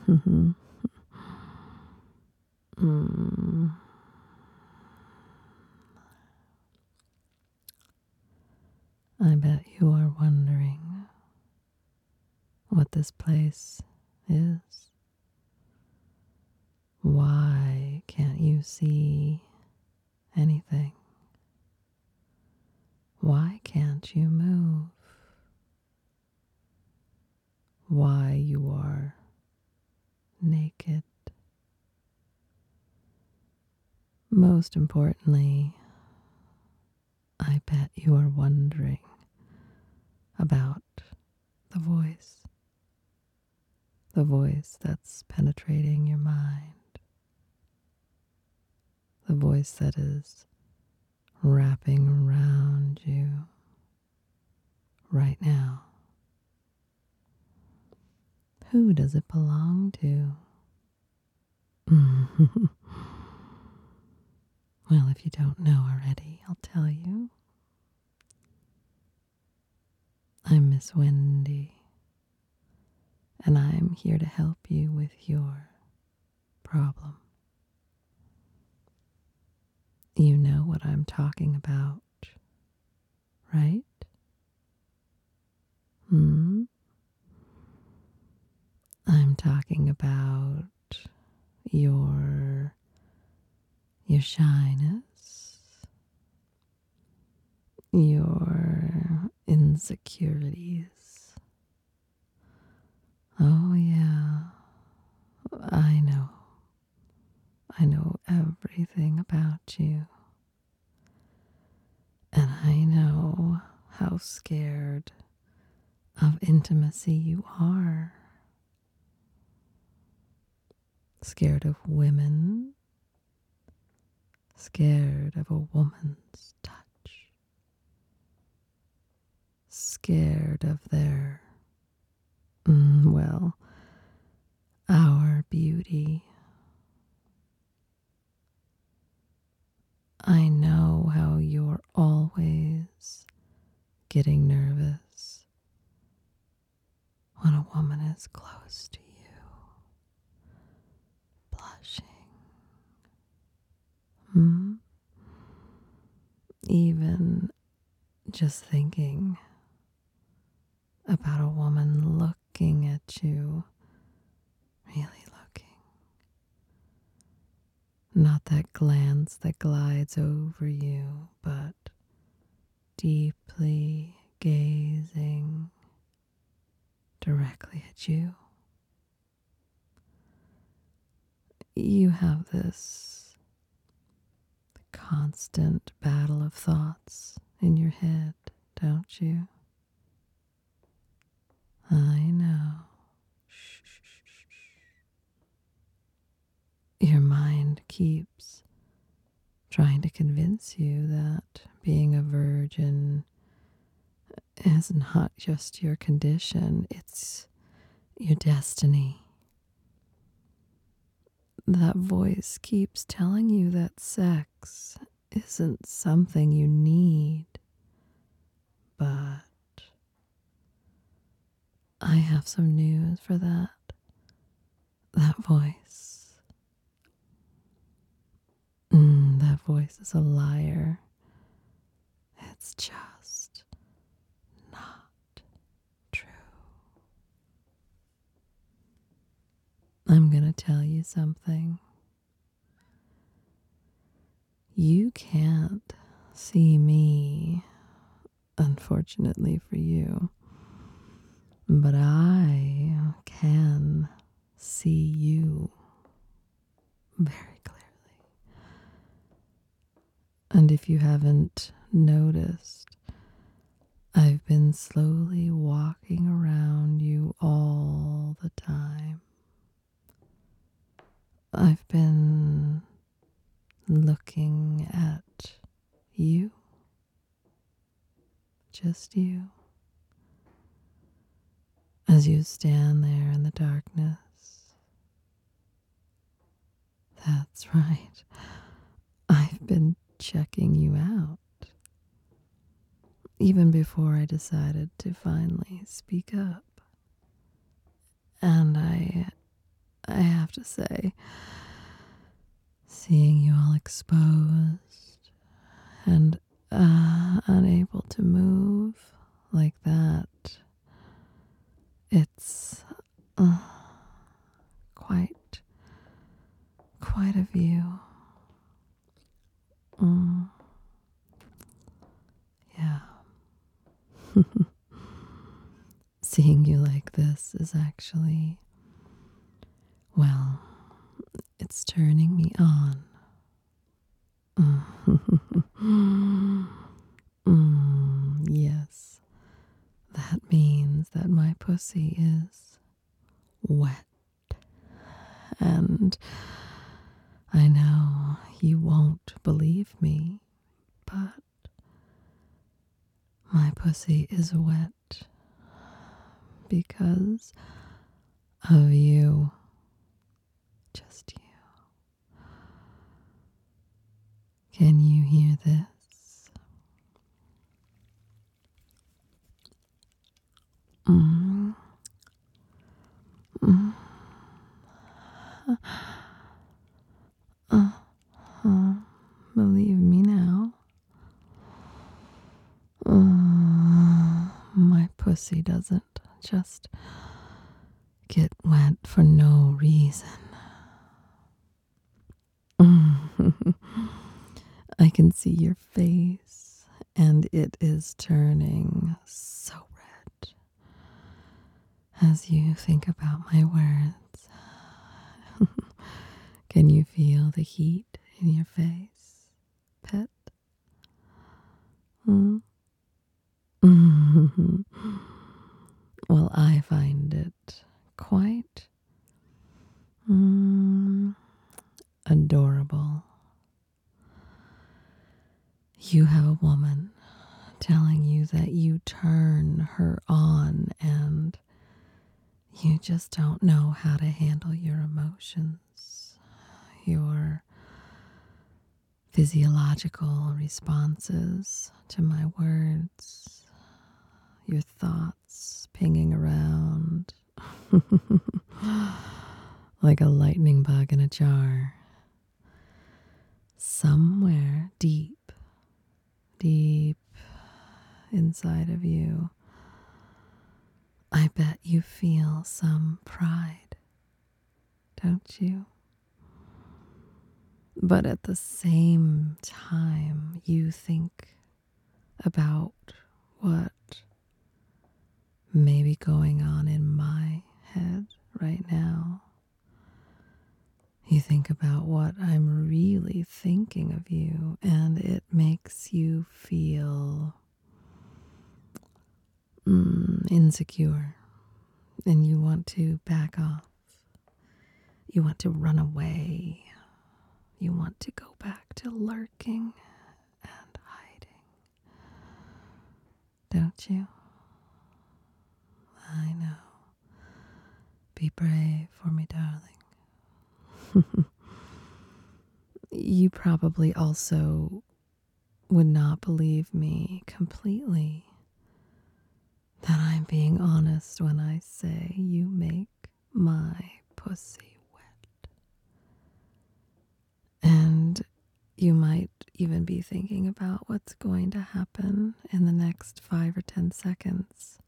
Mm, I bet you are wondering what this place is. Why can't you see anything? Why can't you move? Why you are naked? Most importantly, I bet you are wondering about the voice that's penetrating your mind, the voice that is wrapping around you right now. Who does it belong to? Well, if you don't know already, I'll tell you. I'm Miss Wendy, and I'm here to help you with your problem. You know what I'm talking about, right? Hmm? I'm talking about your shyness, your insecurities. Oh yeah, I know. I know everything about you. And I know how scared of intimacy you are. Scared of women, scared of a woman's touch, scared of their, well, our beauty. I know how you're always getting nervous when a woman is close to you, blushing. Hmm? Even just thinking about a woman looking at you, really looking. Not that glance that glides over you, but deeply gazing directly at you. You have this constant battle of thoughts in your head, don't you? I know. Shh, shh, shh, shh. Your mind keeps trying to convince you that being a virgin is not just your condition, it's your destiny. That voice keeps telling you that sex isn't something you need, but I have some news for that. That voice. That voice is a liar. It's just not true. I'm gonna tell you something. You can't see me, unfortunately for you, but I can see you very clearly. And if you haven't noticed, I've been slowly walking around you all the time. I've been looking at you, just you, as you stand there in the darkness. That's right. I've been checking you out. Even before I decided to finally speak up. And to say. Seeing you all exposed and unable to move like that, it's quite a view. Yeah. Seeing you like this is actually, well, it's turning me on. Yes, that means that my pussy is wet. And I know you won't believe me, but my pussy is wet because of you. Just you. Can you hear this? Mm. Mm. Believe me now. My pussy doesn't just get wet for no reason. I can see your face, and it is turning so red as you think about my words. Can you feel the heat in your face, pet? Mm? Well, I find it quite adorable. You have a woman telling you that you turn her on and you just don't know how to handle your emotions, your physiological responses to my words, your thoughts pinging around like a lightning bug in a jar. Somewhere deep, deep inside of you, I bet you feel some pride, don't you? But at the same time, you think about what may be going on in my head right now. You think about what I'm really thinking of you, and it makes you feel insecure, and you want to back off. You want to run away. You want to go back to lurking and hiding. Don't you? I know. Be brave for me, darling. You probably also would not believe me completely that I'm being honest when I say you make my pussy wet. And you might even be thinking about what's going to happen in the next 5 or 10 seconds.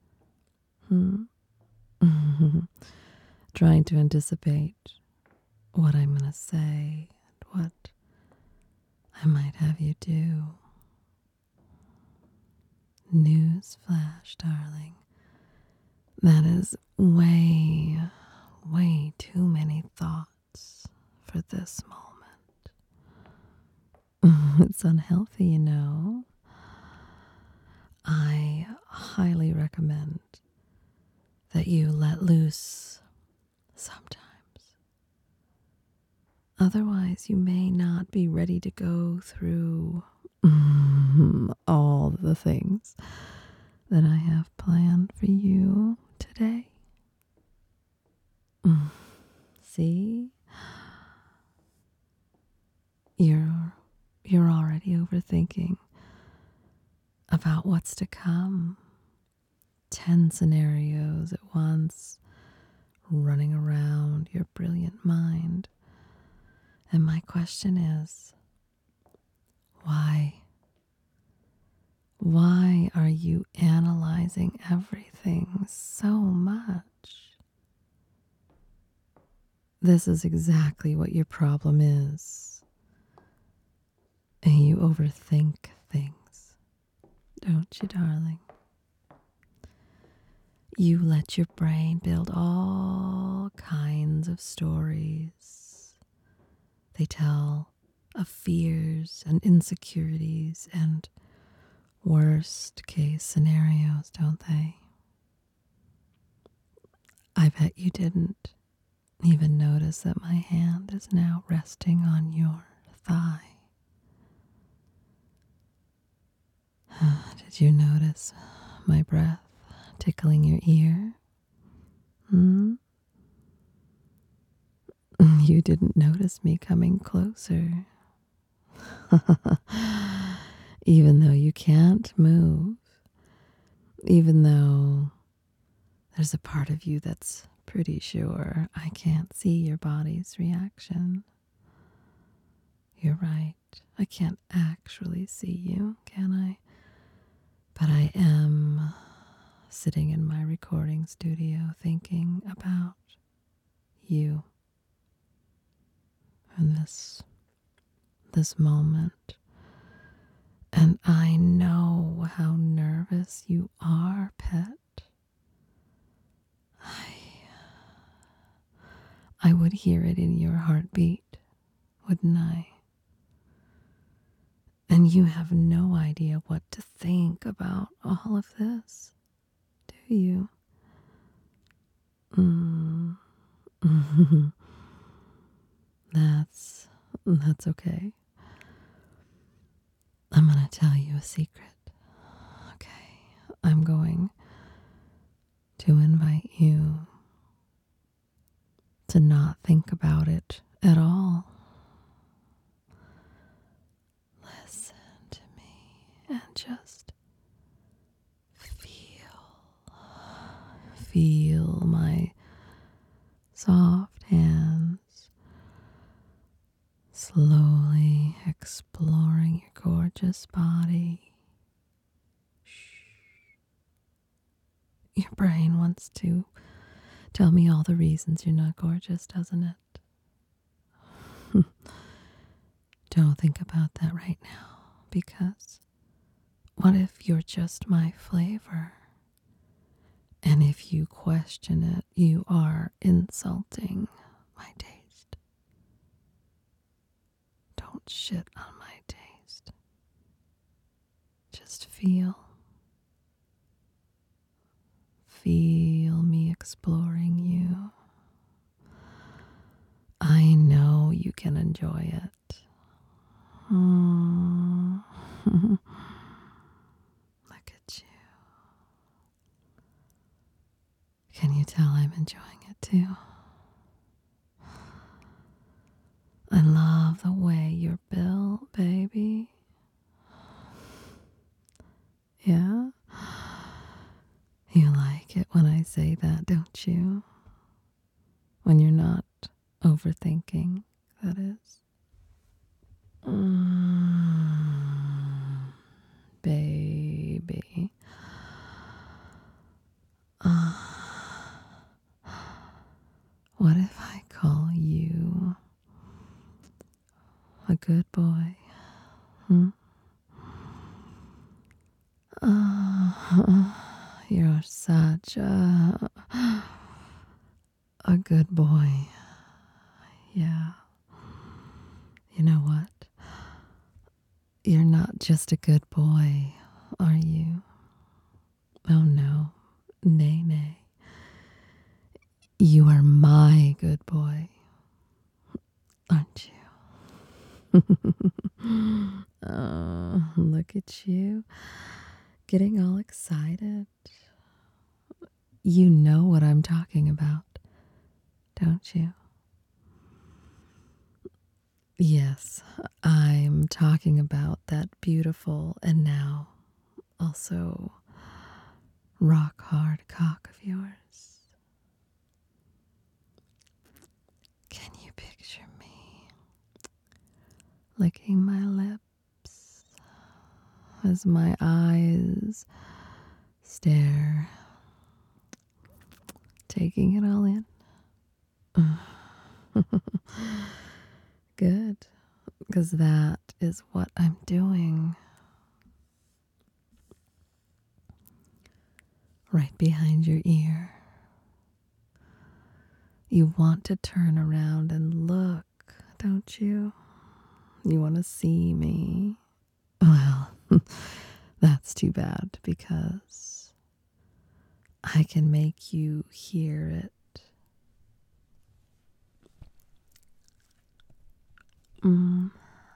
Trying to anticipate what I'm going to say and what I might have you do. News flash, darling. That is way, way too many thoughts for this moment. It's unhealthy, you know. I highly recommend that you let loose sometimes. Otherwise, you may not be ready to go through all the things that I have planned for you today. See? You're already overthinking about what's to come. 10 scenarios at once running around your brilliant mind. And my question is, why? Why are you analyzing everything so much? This is exactly what your problem is. And you overthink things, don't you, darling? You let your brain build all kinds of stories. They tell of fears and insecurities and worst case scenarios, don't they? I bet you didn't even notice that my hand is now resting on your thigh. Did you notice my breath tickling your ear? Hmm? You didn't notice me coming closer. Even though you can't move, even though there's a part of you that's pretty sure I can't see your body's reaction. You're right. I can't actually see you, can I? But I am sitting in my recording studio thinking about you and this moment. And I know how nervous you are, pet. I would hear it in your heartbeat, wouldn't I? And you have no idea what to think about all of this, do you? Mm. That's okay. I'm gonna tell you a secret. Okay, I'm going to invite you to not think about it at all. Listen to me and just feel my soft hands slowly exploring your gorgeous body. Your brain wants to tell me all the reasons you're not gorgeous, doesn't it? Don't think about that right now, because what if you're just my flavor? And if you question it, you are insulting my taste. Don't shit on my taste. Just feel me exploring you. I know you can enjoy it. Look at you. Can you tell I'm enjoying it too? I love the way you're built, baby. Yeah? You like it when I say that, don't you? When you're not overthinking, that is. Baby. What if I call you a good boy? Hmm? You're such a good boy. Yeah. You know what? You're not just a good boy, are you? Oh no. Nay, nay. You are my good boy, aren't you? Oh, look at you. Getting all excited. You know what I'm talking about, don't you? Yes, I'm talking about that beautiful and now also rock hard cock of yours. Picture me licking my lips as my eyes stare, taking it all in. Good, because that is what I'm doing. Right behind your ear. You want to turn around and look, don't you? You want to see me. Well, that's too bad because I can make you hear it. Mm.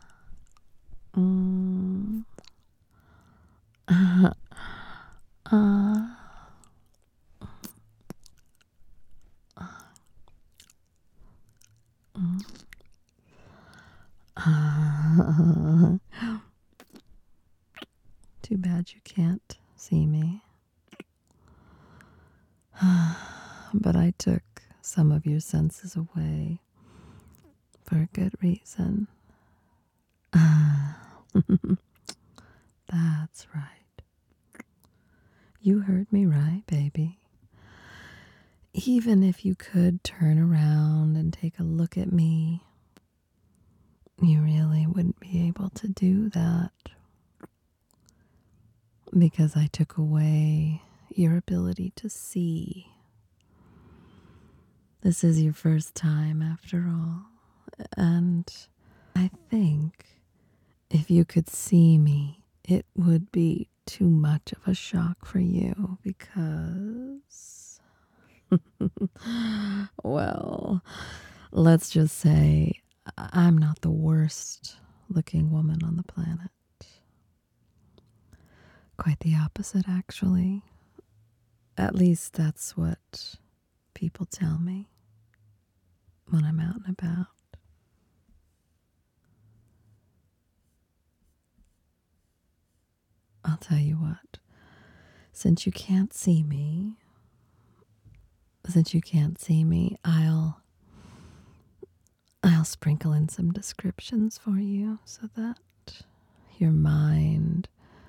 Mm. Uh, uh, uh. Too bad you can't see me. But I took some of your senses away for a good reason. That's right. You heard me right, baby. Even if you could turn around and take a look at me, you really wouldn't be able to do that because I took away your ability to see. This is your first time after all, and I think if you could see me, it would be too much of a shock for you because, well, let's just say I'm not the worst looking woman on the planet. Quite the opposite, actually. At least that's what people tell me when I'm out and about. I'll tell you what, since you can't see me, I'll sprinkle in some descriptions for you so that your mind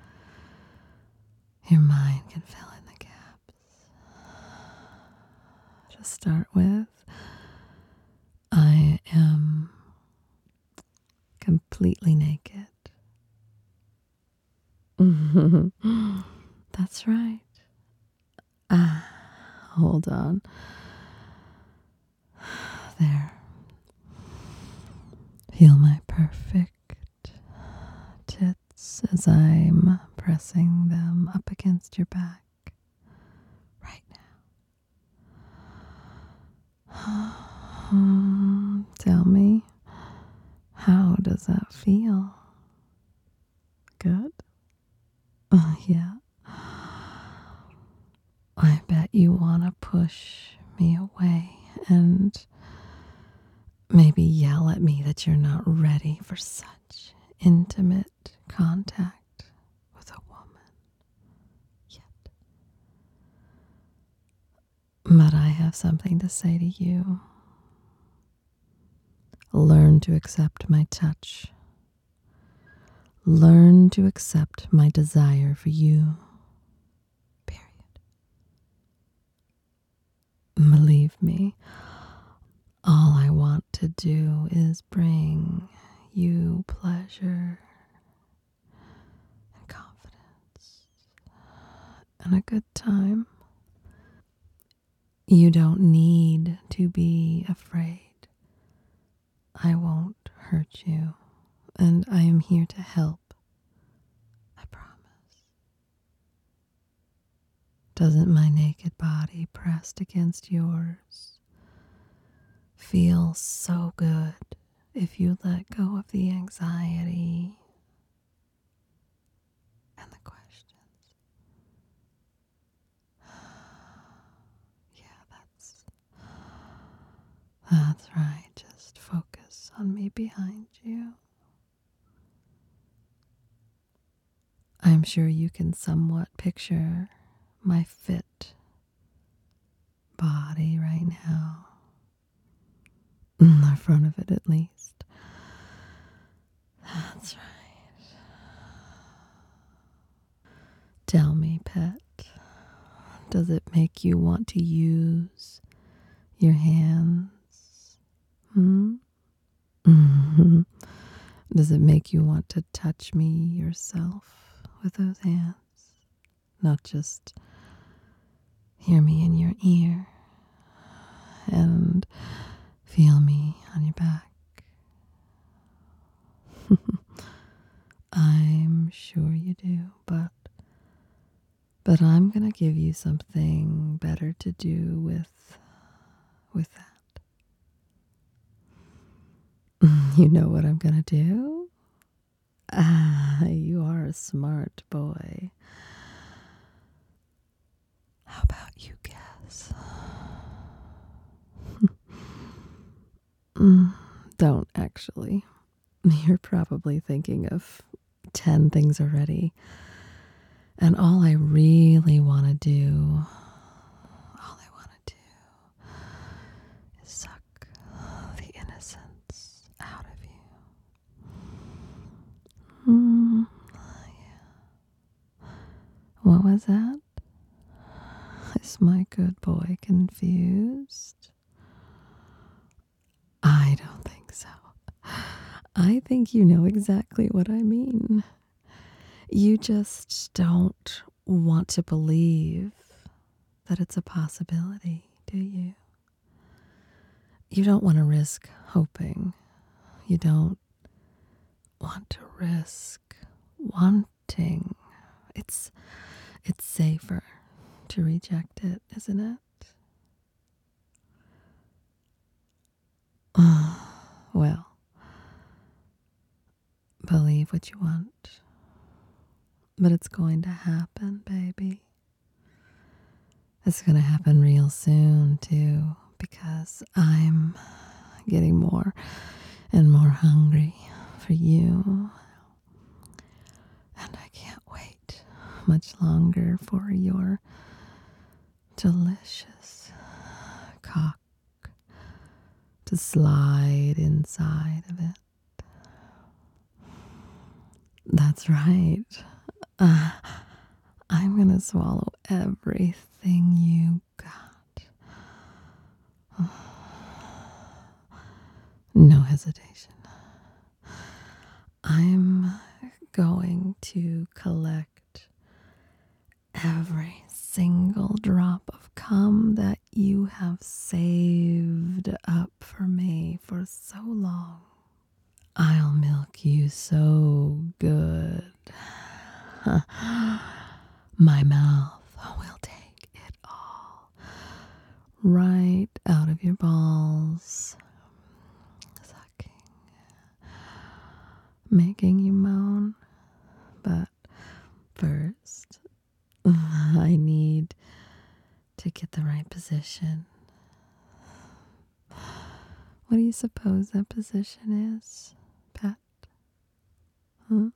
can fill in the gaps. To start with, I am completely naked. That's right. Hold on. There. Feel my perfect tits as I'm pressing them up against your back right now. Tell me, how does that feel? Good? Yeah. I bet you want to push me away and maybe yell at me that you're not ready for such intimate contact with a woman yet. But I have something to say to you. Learn to accept my touch. Learn to accept my desire for you. Period. Believe me, all I want to do is bring you pleasure and confidence and a good time. You don't need to be afraid. I won't hurt you, and I am here to help. I promise. Doesn't my naked body pressed against yours feel so good if you let go of the anxiety and the questions? Yeah, that's right. Just focus on me behind you. I'm sure you can somewhat picture my fit body right now. The front of it, at least. That's right. Tell me, pet, does it make you want to use your hands? Hmm? Does it make you want to touch me yourself with those hands? Not just hear me in your ear and feel me on your back. I'm sure you do, but I'm gonna give you something better to do with that. You know what I'm gonna do? Ah, you are a smart boy. How about you guess? Don't actually. You're probably thinking of 10 things already. And all I really want to do, is suck the innocence out of you. What was that? Is my good boy confused? I don't think so. I think you know exactly what I mean. You just don't want to believe that it's a possibility, do you? You don't want to risk hoping. You don't want to risk wanting. It's safer to reject it, isn't it? Well, believe what you want. But it's going to happen, baby. It's going to happen real soon, too, because I'm getting more and more hungry for you. And I can't wait much longer for your delicious cock to slide inside of it. That's right. I'm gonna swallow everything you got. No hesitation. I'm going to collect every single drop of cum that you have saved up for me for so long. I'll milk you so good. My mouth will take it all right out of your balls, sucking, making you moan. But first, I need to get the right position. What do you suppose that position is, pet? Huh?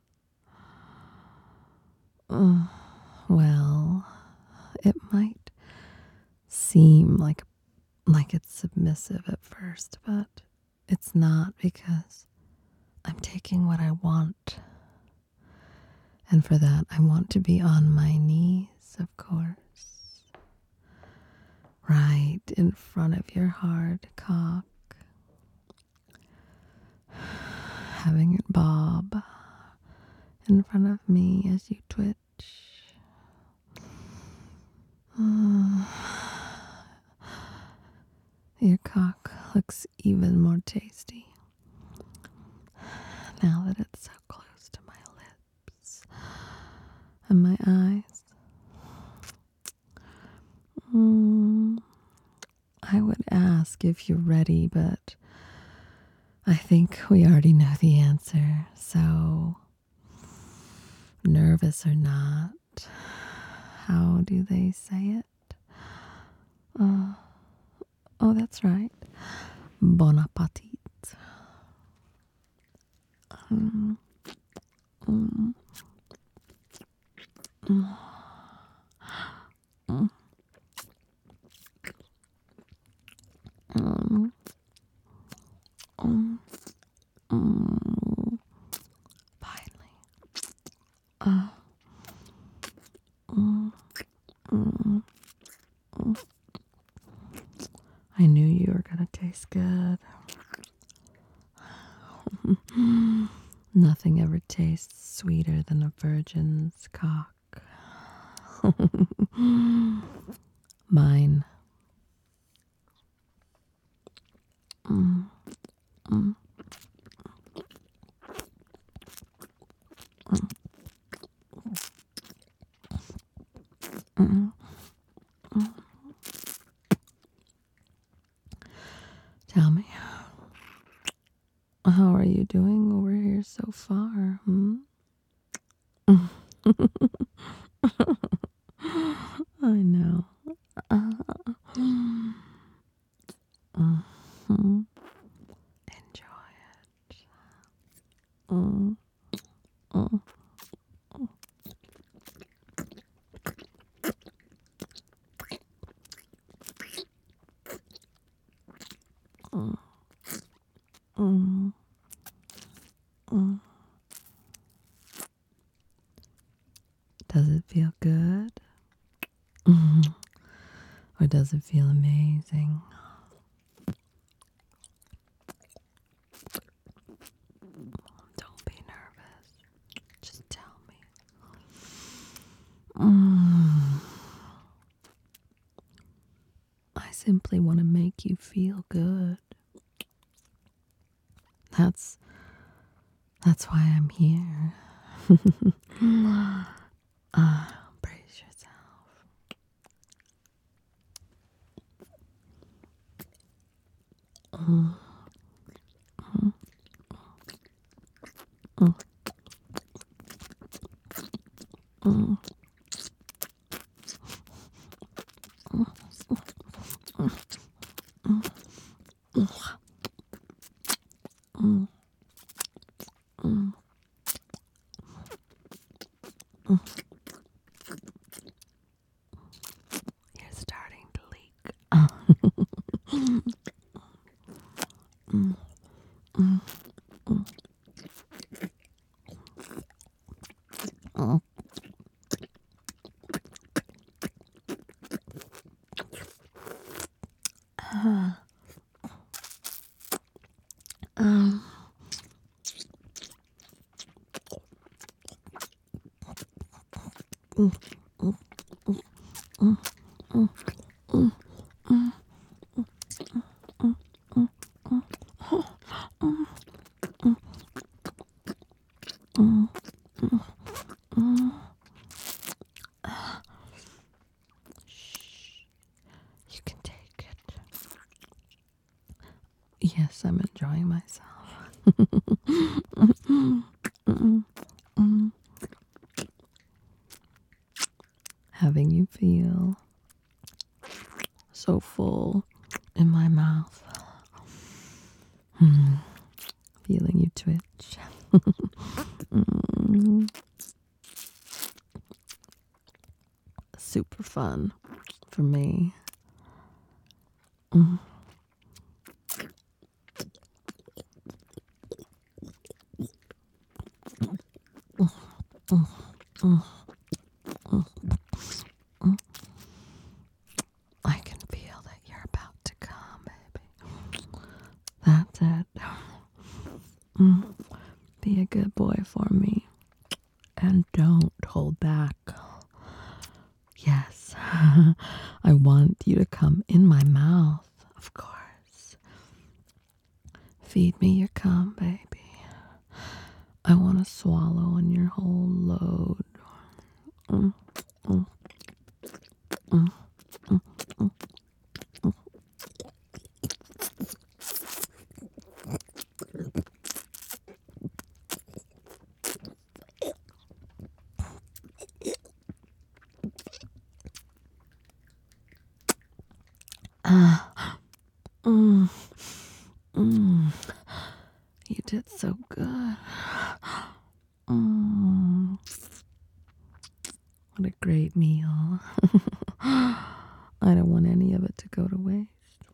Well, it might seem like it's submissive at first, but it's not, because I'm taking what I want. And for that, I want to be on my knees, of course. Right in front of your hard cock. Having it bob in front of me as you twitch. Your cock looks even more tasty now that it's so close to my lips and my eyes. I would ask if you're ready, but I think we already know the answer. So, nervous or not, how do they say it? Oh, that's right. Bon appetit. Mm, mm, mm, mm, mm. I knew you were gonna taste good. Nothing ever tastes sweeter than a virgin's cock. Mine. Mm, mm, mm, mm. Tell me, how are you doing over here so far? Hmm? I know. Mhm. Enjoy it. Mm, mm, mm, mm, mm. Does it feel good? Mhm. Or does it feel amazing? Don't be nervous. Just tell me. Mm. I simply want to make you feel good. That's that's why I'm here. Brace yourself. Mm, mm, mm, mm, mm, mm, mm. You're starting to leak. Mm, mm, mm, mm. Ah, um, mm, mm, mm, mm, mm, mm, mm, mm, mm, mm, mm. Shh, you can take it. Yes, I'm enjoying myself. Mm, mm. Having you feel so full in my mouth. Mm, feeling you twitch. Mm, super fun for me. Mm, mm, mm, mm, mm. I can feel that you're about to come, baby. That's it. Mm, be a good boy for me and don't hold back. Yes, I want you to come in my mouth, of course. Feed me your cum, baby. I want to swallow on your whole load. Mm, mm, mm, mm, mm, mm. Ah, mm, mm. You did so good. Mm, what a great meal. I don't want any of it to go to waste.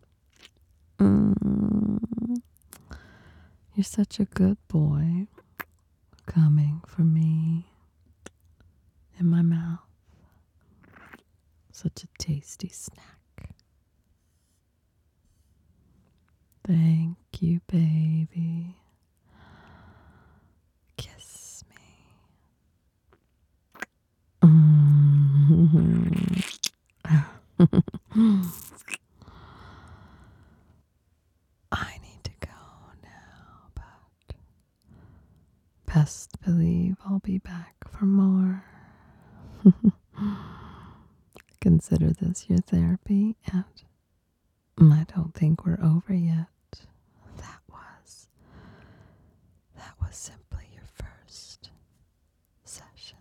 Mm, you're such a good boy coming for me in my mouth. Such a tasty snack. Thank you, baby. Kiss me. I need to go now, but best believe I'll be back for more. Consider this your therapy, and I don't think we're over yet. That was that was simply your first session.